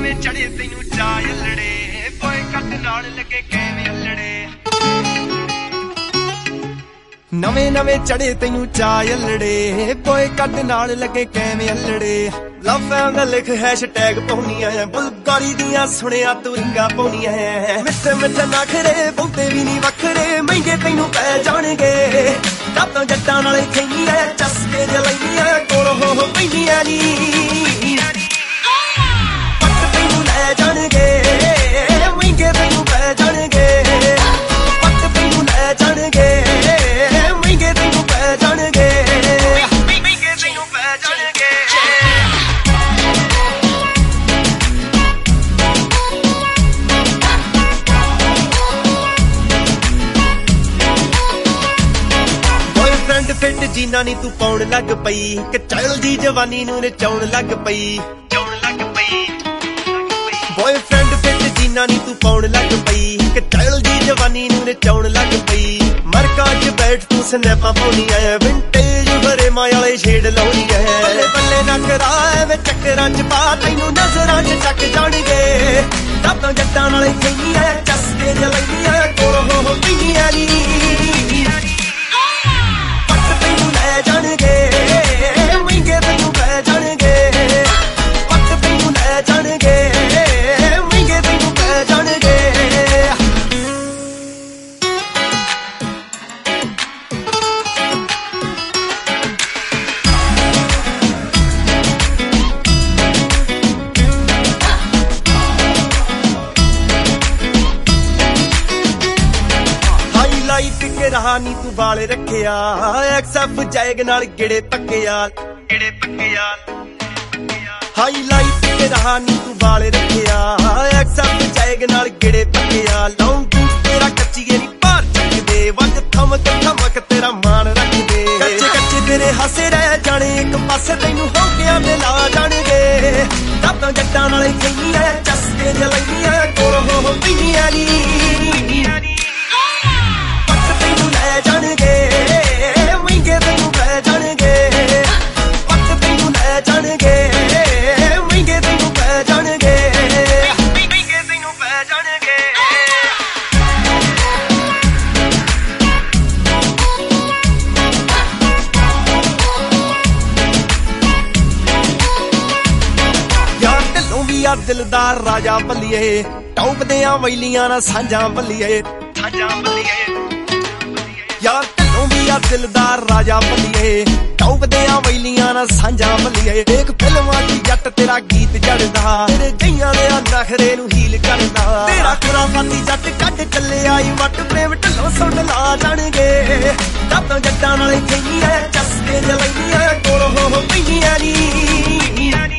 ਨਵੇਂ ਚੜੇ ਤੈਨੂੰ ਚਾਹ ਅਲੜੇ ਪੋਏ ਕੱਟ ਨਾਲ ਲੱਗੇ ਕਿਵੇਂ ਅਲੜੇ ਨਵੇਂ ਚੜੇ ਤੈਨੂੰ ਚਾਹ ਅਲੜੇ ਪੋਏ ਕੱਟ ਨਾਲ ਲੱਗੇ ਕਿਵੇਂ ਅਲੜੇ ਲਵ ਫੈਮ ਦਾ ਲਿਖ ਹੈਸ਼ਟੈਗ ਪਾਉਣੀਆਂ ਐ ਬੁਲਗਾਰੀ ਦੀਆਂ ਸੁਣਿਆ ਤੂੰ ਰਿੰਗਾ ਪਾਉਣੀਆਂ ਐ ਮਿੱਠੇ ਮਿੱਠੇ ਨਖਰੇ ਬਹੁਤੇ ਵੀ ਨਹੀਂ ਵੱਖਰੇ ਮਹਿੰਗੇ ਤੈਨੂੰ ਪੈ ਜਾਣਗੇ ਕਾਤੋਂ ਜੱਟਾਂ ਨਾਲੇ ਖੈਨੀਆਂ ਚਸਕੇ ਜੇ ਲੈਨੀਆਂ ਕੋਲ ਹੋ ਪੈਨੀਆਂ ਨੀ ਪੱਟ ਤੈਨੂੰ ਲੈ ਜਾਣਗੇ ਮਹਿੰਗੇ ਤੈਨੂੰ ਪੈ ਜਾਣਗੇ ਪੱਟ ਤੈਨੂੰ ਲੈ ਜਾਣਗੇ ਮਹਿੰਗੇ ਤੈਨੂੰ ਪੈ ਜਾਣਗੇ ਮਹਿੰਗੇ ਤੈਨੂੰ ਪੈ ਜਾਣਗੇ ਫਿੱਟ ਜੀਨਾ ਨੀ ਤੂੰ ਪਾਉਣ ਲੱਗ ਪਈ ਕਿ ਚੜ੍ਹਦੀ ਜਵਾਨੀ ਨੂੰ ਨਚਾਉਣ ਲੱਗ ਪਈ ਬॉयਫ੍ਰੈਂਡ ਫਿੱਟ ਜੀਨਾ ਨੀ ਤੂੰ ਪਾਉਣ ਲੱਗ ਪਈ ਕਿ ਚੜ੍ਹਦੀ ਜਵਾਨੀ ਨੂੰ ਨਚਾਉਣ ਲੱਗ ਪਈ ਮਰਕਾਂ 'ਚ ਬੈਠ ਤੂੰ ਸਨੈਪਾਂ ਪਾਉਣੀ ਐ ਵਿੰਟੇਜ ਭਰੇ ਮਾਂ ਵਾਲੇ ਛੇੜ ਲਾਉਣੀ ਐ ਬੱਲੇ ਬੱਲੇ ਨਾ ਕਰਾ ਐਵੇਂ ਚੱਕਰਾਂ 'ਚ ਪਾ ਤੈਨੂੰ ਨਜ਼ਰਾਂ 'ਚ ਚੱਕ ਜਾਣਗੇ ਤਾਂ ਜੱਟਾਂ ਨਾਲੇ ਖੈਨੀਆਂ ਚਸਕੇ ਜੇ ਲੈਨੀਆਂ ਕੋਲ ਹੋ ਪਈਆਂ ਨੀ ਲੈ ਜਾਣਗੇ ਮਹਿੰਗੇ ਤੈਨੂੰ ਪੈ ਜਾਣਗੇ ਪੱਟ ਤੈਨੂੰ ਲੈ ਜਾਣਗੇ ਮਹਿੰਗੇ ਤੈਨੂੰ ਪੈ ਜਾਣਗੇ ਹਾਈਲਾਈਟ ਕਰਾ ਨੀ ਤੂੰ ਵਾਲੇ ਰੱਖਿਆ ਐਕਸਐਫ ਜੈਗ ਨਾਲ ਗਿੜੇ ਪੱਕਿਆ ਹਾਈਲਾਈਟ ਕਰਾ ਨੀ ਤੂੰ ਵਾਲੇ ਰੱਖਿਆ ਐਕਸਐਫ ਜੈਗ ਨਾਲ ਗਿੜੇ ਪੱਕਿਆ ਲੌਂਗ ਤੇਰਾ ਕੱਚੀਏ ਨੀ ਭਾਰ ਚੱਕਦੇ ਵੰਗ ਥਮਕ ਤੇਰਾ ਮਾਨ ਰੱਖਦੇ ਕੱਚੇ ਤੇਰੇ ਹਾਸੇ ਰਹਿ ਜਾਣੇ ਇੱਕ ਪਾਸੇ ਤੈਨੂੰ ਹੋ ਗਿਆ ਮਿਲਾ ਜਾਣਗੇ ਤਾਂ ਜੱਟਾਂ ਨਾਲੇ ਖੈਨੀਆਂ ਚਸਕੇ ਜੇ ਲੈਨੀਆਂ ਕੋਲ ਹੋ ਪਈਆਂ ਨੀ ਲੈ ਜਾਣਗੇ ਮਹਿੰਗੇ ਤੈਨੂੰ ਪੈ ਜਾਣਗੇ ਪੱਟ ਤੈਨੂੰ ਲੈ ਜਾਣਗੇ ਮਹਿੰਗੇ ਤੈਨੂੰ ਪੈ ਜਾਣਗੇ ਮਹਿੰਗੇ ਤੈਨੂੰ ਪੈ ਜਾਣਗੇ ਯਾਰ ਢਿੱਲੋਂ ਵੀ ਆ ਦਿਲਦਾਰ ਰਾਜਾ ਬੱਲੀਏ ਟੌਪ ਦੀਆਂ ਵੈਲੀਆਂ ਨਾਲ ਸਾਂਝਾਂ ਬੱਲੀਏ ਯਾਰ ਢਿੱਲੋਂ ਵੀ ਆ ਦਿਲਦਾਰ ਰਾਜਾ ਬੱਲੀਏ ਟੌਪ ਦੀਆਂ ਵੈਲੀਆਂ ਨਾਲ ਸਾਂਝਾਂ ਬੱਲੀਏ ਦੇਖ ਫਿਲਮਾਂ 'ਚ ਜੱਟ ਤੇਰਾ ਗੀਤ ਜੜਦਾ ਤੇਰੇ ਜਈਆਂ ਦੇ ਨਖਰੇ ਨੂੰ ਹੀਲ ਕਰਦਾ ਤੇਰਾ ਖੁਰਾਫਾਤੀ ਜੱਟ ਕੱਢ ਚੱਲੇ ਆਈ ਵੱਟ ਪ੍ਰੇਮ ਢਿੱਲੋਂ ਸੁਣ ਲਾ ਜਾਣਗੇ ਤਾਂ ਜੱਟਾਂ ਨਾਲੇ ਖੈਨੀਆਂ ਚਸਕੇ ਜੇ ਲੈਨੀਆਂ ਕੋਲ ਹੋ ਪਈਆਂ ਨੀ